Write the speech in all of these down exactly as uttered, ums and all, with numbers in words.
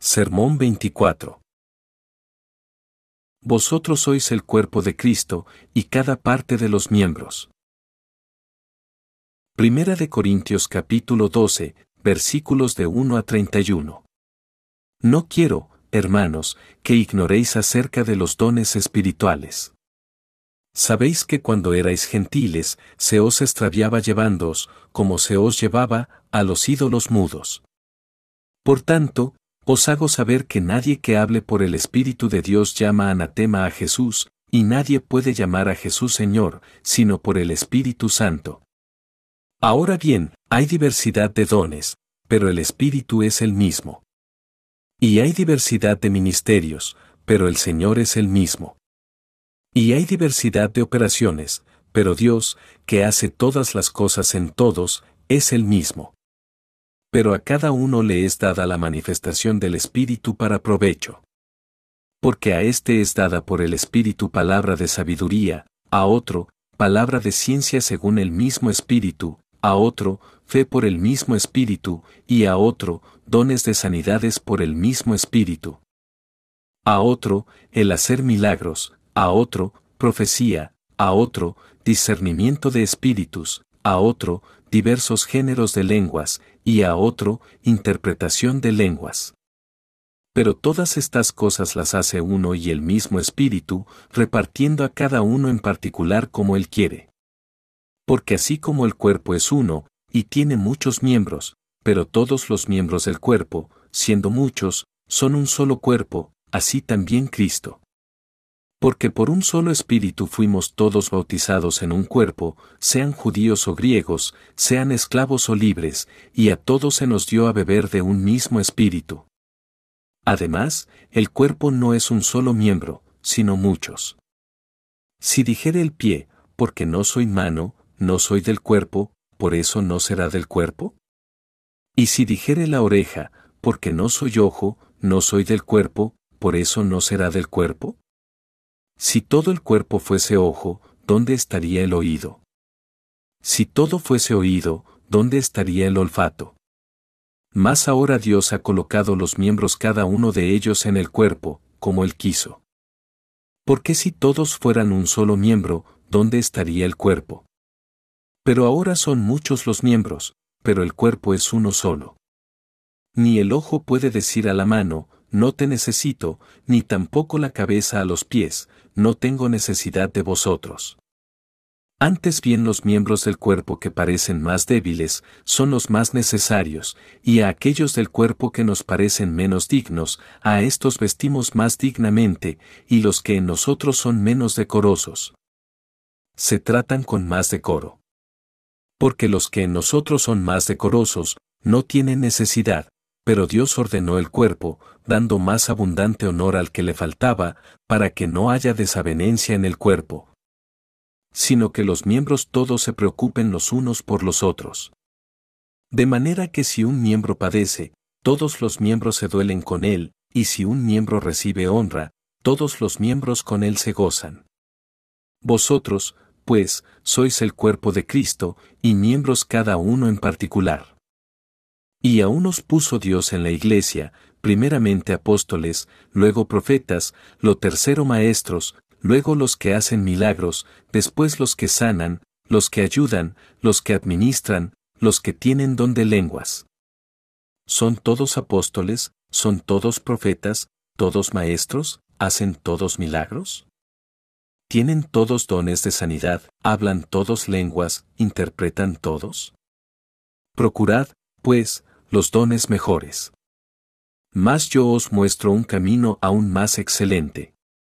Sermón veinticuatro. Vosotros sois el cuerpo de Cristo, y cada parte de los miembros. Primera de Corintios capítulo doce, versículos de uno a treinta y uno. No quiero, hermanos, que ignoréis acerca de los dones espirituales. Sabéis que cuando erais gentiles, se os extraviaba llevándoos, como se os llevaba, a los ídolos mudos. Por tanto, os hago saber que nadie que hable por el Espíritu de Dios llama anatema a Jesús, y nadie puede llamar a Jesús Señor, sino por el Espíritu Santo. Ahora bien, hay diversidad de dones, pero el Espíritu es el mismo. Y hay diversidad de ministerios, pero el Señor es el mismo. Y hay diversidad de operaciones, pero Dios, que hace todas las cosas en todos, es el mismo. Pero a cada uno le es dada la manifestación del Espíritu para provecho. Porque a éste es dada por el Espíritu palabra de sabiduría, a otro, palabra de ciencia según el mismo Espíritu, a otro, fe por el mismo Espíritu, y a otro, dones de sanidades por el mismo Espíritu. A otro, el hacer milagros, a otro, profecía, a otro, discernimiento de espíritus, a otro, diversos géneros de lenguas, y a otro, interpretación de lenguas. Pero todas estas cosas las hace uno y el mismo Espíritu, repartiendo a cada uno en particular como Él quiere. Porque así como el cuerpo es uno, y tiene muchos miembros, pero todos los miembros del cuerpo, siendo muchos, son un solo cuerpo, así también Cristo. Porque por un solo Espíritu fuimos todos bautizados en un cuerpo, sean judíos o griegos, sean esclavos o libres, y a todos se nos dio a beber de un mismo Espíritu. Además, el cuerpo no es un solo miembro, sino muchos. Si dijere el pie, porque no soy mano, no soy del cuerpo, ¿por eso no será del cuerpo? Y si dijere la oreja, porque no soy ojo, no soy del cuerpo, ¿por eso no será del cuerpo? Si todo el cuerpo fuese ojo, ¿dónde estaría el oído? Si todo fuese oído, ¿dónde estaría el olfato? Mas ahora Dios ha colocado los miembros cada uno de ellos en el cuerpo, como Él quiso. Porque si todos fueran un solo miembro, ¿dónde estaría el cuerpo? Pero ahora son muchos los miembros, pero el cuerpo es uno solo. Ni el ojo puede decir a la mano, no te necesito, ni tampoco la cabeza a los pies, no tengo necesidad de vosotros. Antes bien los miembros del cuerpo que parecen más débiles, son los más necesarios, y a aquellos del cuerpo que nos parecen menos dignos, a estos vestimos más dignamente, y los que en nosotros son menos decorosos, se tratan con más decoro. Porque los que en nosotros son más decorosos, no tienen necesidad, pero Dios ordenó el cuerpo, dando más abundante honor al que le faltaba, para que no haya desavenencia en el cuerpo, sino que los miembros todos se preocupen los unos por los otros. De manera que si un miembro padece, todos los miembros se duelen con él, y si un miembro recibe honra, todos los miembros con él se gozan. Vosotros, pues, sois el cuerpo de Cristo, y miembros cada uno en particular. Y a unos puso Dios en la iglesia, primeramente apóstoles, luego profetas, lo tercero maestros, luego los que hacen milagros, después los que sanan, los que ayudan, los que administran, los que tienen don de lenguas. ¿Son todos apóstoles? ¿Son todos profetas? ¿Todos maestros? ¿Hacen todos milagros? ¿Tienen todos dones de sanidad? ¿Hablan todos lenguas? ¿Interpretan todos? Procurad, pues, los dones mejores. Mas yo os muestro un camino aún más excelente.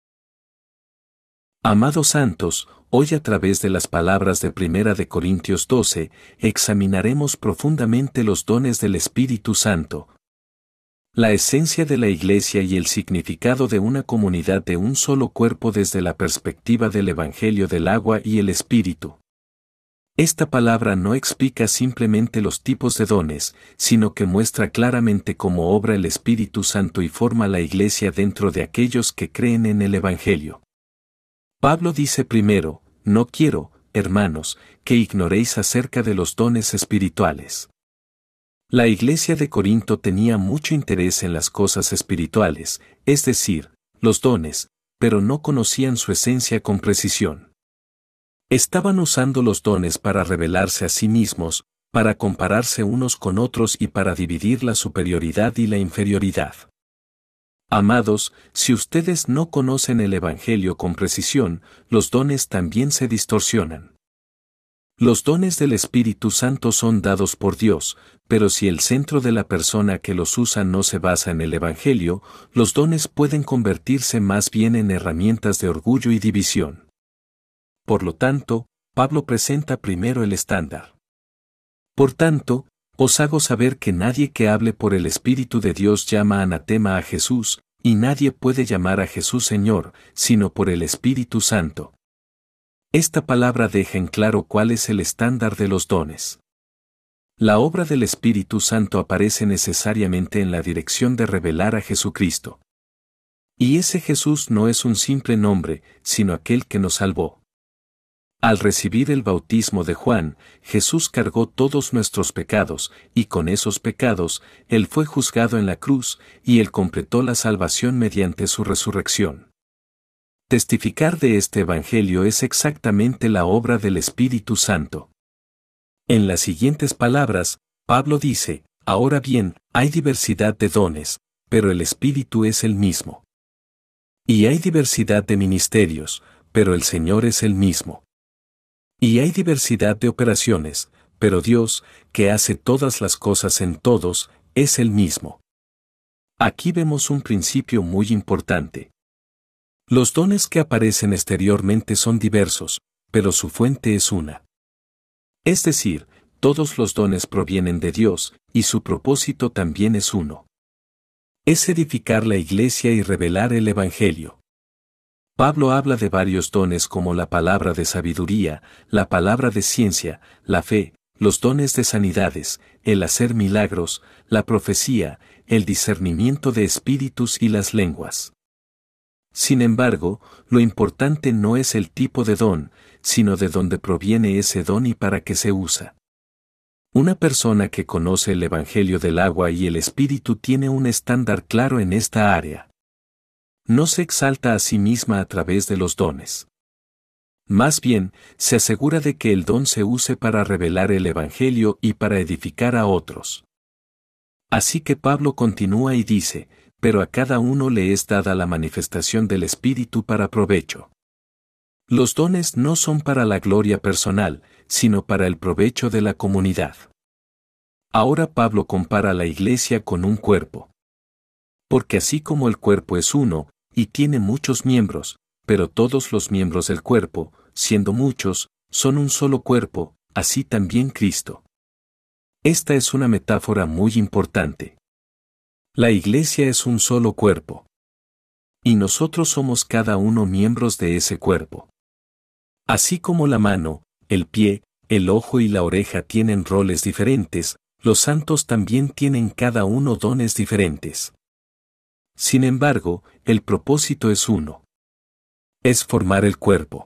Amados santos, hoy a través de las palabras de Primera de Corintios doce, examinaremos profundamente los dones del Espíritu Santo, la esencia de la Iglesia y el significado de una comunidad de un solo cuerpo desde la perspectiva del Evangelio del agua y el Espíritu. Esta palabra no explica simplemente los tipos de dones, sino que muestra claramente cómo obra el Espíritu Santo y forma la Iglesia dentro de aquellos que creen en el Evangelio. Pablo dice primero, no quiero, hermanos, que ignoréis acerca de los dones espirituales. La iglesia de Corinto tenía mucho interés en las cosas espirituales, es decir, los dones, pero no conocían su esencia con precisión. Estaban usando los dones para revelarse a sí mismos, para compararse unos con otros y para dividir la superioridad y la inferioridad. Amados, si ustedes no conocen el Evangelio con precisión, los dones también se distorsionan. Los dones del Espíritu Santo son dados por Dios, pero si el centro de la persona que los usa no se basa en el Evangelio, los dones pueden convertirse más bien en herramientas de orgullo y división. Por lo tanto, Pablo presenta primero el estándar. Por tanto, os hago saber que nadie que hable por el Espíritu de Dios llama anatema a Jesús, y nadie puede llamar a Jesús Señor, sino por el Espíritu Santo. Esta palabra deja en claro cuál es el estándar de los dones. La obra del Espíritu Santo aparece necesariamente en la dirección de revelar a Jesucristo. Y ese Jesús no es un simple nombre, sino aquel que nos salvó. Al recibir el bautismo de Juan, Jesús cargó todos nuestros pecados, y con esos pecados, Él fue juzgado en la cruz, y Él completó la salvación mediante su resurrección. Testificar de este Evangelio es exactamente la obra del Espíritu Santo. En las siguientes palabras, Pablo dice, ahora bien, hay diversidad de dones, pero el Espíritu es el mismo. Y hay diversidad de ministerios, pero el Señor es el mismo. Y hay diversidad de operaciones, pero Dios, que hace todas las cosas en todos, es el mismo. Aquí vemos un principio muy importante. Los dones que aparecen exteriormente son diversos, pero su fuente es una. Es decir, todos los dones provienen de Dios, y su propósito también es uno. Es edificar la iglesia y revelar el Evangelio. Pablo habla de varios dones como la palabra de sabiduría, la palabra de ciencia, la fe, los dones de sanidades, el hacer milagros, la profecía, el discernimiento de espíritus y las lenguas. Sin embargo, lo importante no es el tipo de don, sino de dónde proviene ese don y para qué se usa. Una persona que conoce el Evangelio del agua y el Espíritu tiene un estándar claro en esta área. No se exalta a sí misma a través de los dones. Más bien, se asegura de que el don se use para revelar el Evangelio y para edificar a otros. Así que Pablo continúa y dice, pero a cada uno le es dada la manifestación del Espíritu para provecho. Los dones no son para la gloria personal, sino para el provecho de la comunidad. Ahora Pablo compara a la iglesia con un cuerpo. Porque así como el cuerpo es uno, y tiene muchos miembros, pero todos los miembros del cuerpo, siendo muchos, son un solo cuerpo, así también Cristo. Esta es una metáfora muy importante. La iglesia es un solo cuerpo. Y nosotros somos cada uno miembros de ese cuerpo. Así como la mano, el pie, el ojo y la oreja tienen roles diferentes, los santos también tienen cada uno dones diferentes. Sin embargo, el propósito es uno. Es formar el cuerpo.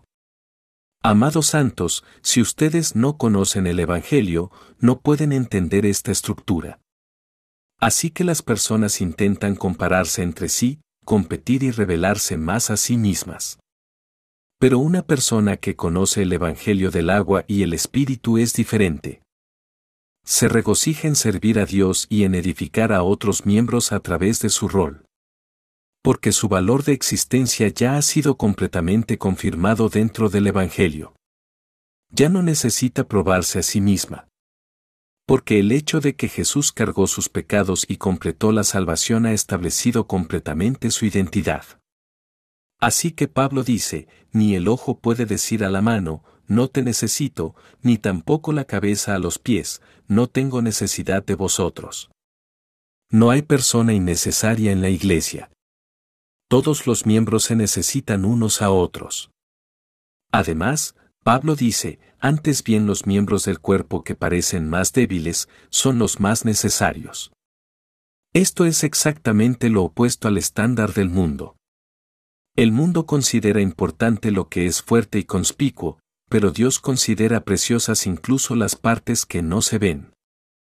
Amados santos, si ustedes no conocen el Evangelio, no pueden entender esta estructura. Así que las personas intentan compararse entre sí, competir y revelarse más a sí mismas. Pero una persona que conoce el Evangelio del agua y el Espíritu es diferente. Se regocija en servir a Dios y en edificar a otros miembros a través de su rol. Porque su valor de existencia ya ha sido completamente confirmado dentro del Evangelio. Ya no necesita probarse a sí misma. Porque el hecho de que Jesús cargó sus pecados y completó la salvación ha establecido completamente su identidad. Así que Pablo dice, ni el ojo puede decir a la mano, no te necesito, ni tampoco la cabeza a los pies, no tengo necesidad de vosotros. No hay persona innecesaria en la iglesia. Todos los miembros se necesitan unos a otros. Además, Pablo dice, antes bien los miembros del cuerpo que parecen más débiles, son los más necesarios. Esto es exactamente lo opuesto al estándar del mundo. El mundo considera importante lo que es fuerte y conspicuo, pero Dios considera preciosas incluso las partes que no se ven.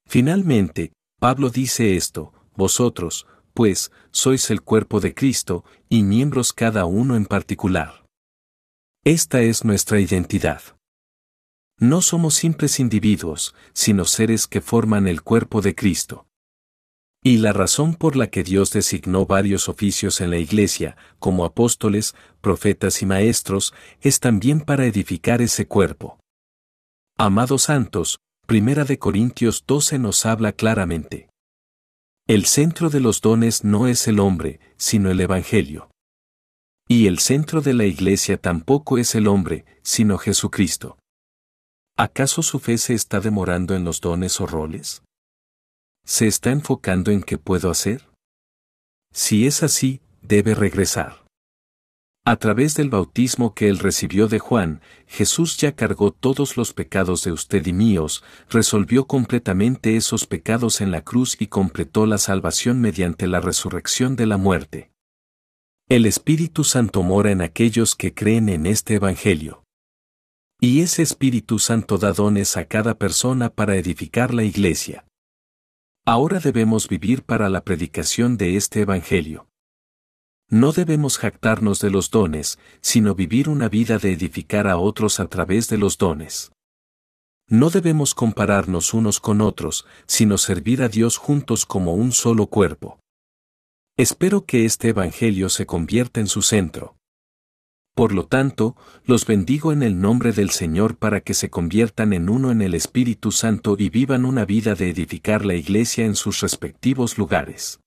Finalmente, Pablo dice esto: vosotros, pues, sois el cuerpo de Cristo, y miembros cada uno en particular. Esta es nuestra identidad. No somos simples individuos, sino seres que forman el cuerpo de Cristo. Y la razón por la que Dios designó varios oficios en la Iglesia, como apóstoles, profetas y maestros, es también para edificar ese cuerpo. Amados santos, Primera de Corintios doce nos habla claramente. El centro de los dones no es el hombre, sino el Evangelio. Y el centro de la Iglesia tampoco es el hombre, sino Jesucristo. ¿Acaso su fe se está demorando en los dones o roles? ¿Se está enfocando en qué puedo hacer? Si es así, debe regresar. A través del bautismo que él recibió de Juan, Jesús ya cargó todos los pecados de usted y míos, resolvió completamente esos pecados en la cruz y completó la salvación mediante la resurrección de la muerte. El Espíritu Santo mora en aquellos que creen en este Evangelio. Y ese Espíritu Santo da dones a cada persona para edificar la Iglesia. Ahora debemos vivir para la predicación de este Evangelio. No debemos jactarnos de los dones, sino vivir una vida de edificar a otros a través de los dones. No debemos compararnos unos con otros, sino servir a Dios juntos como un solo cuerpo. Espero que este Evangelio se convierta en su centro. Por lo tanto, los bendigo en el nombre del Señor para que se conviertan en uno en el Espíritu Santo y vivan una vida de edificar la Iglesia en sus respectivos lugares.